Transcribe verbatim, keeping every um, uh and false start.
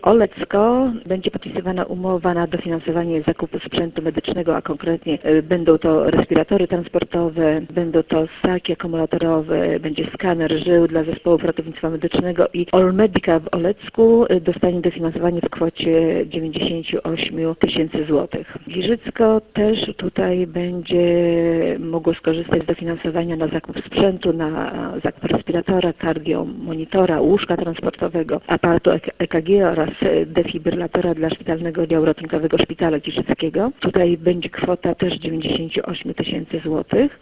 Olecko będzie podpisywana umowa na dofinansowanie zakupu sprzętu medycznego, a konkretnie y, będą to respiratory transportowe, będą to ssaki akumulatorowe, będzie skaner żył dla zespołów ratownictwa medycznego i Olmedica w Olecku y, dostanie dofinansowanie w kwocie dziewięćdziesiąt osiem tysięcy złotych. Giżycko też tutaj będzie mogło skorzystać z dofinansowania na zakup sprzętu, na zakup respiratora, kardiomonitora, łóżka transportowego, aparatu E K G oraz defibrylatora dla szpitalnego oddziału ratunkowego Szpitala Giżyckiego. Tutaj będzie kwota też dziewięćdziesiąt osiem tysięcy złotych.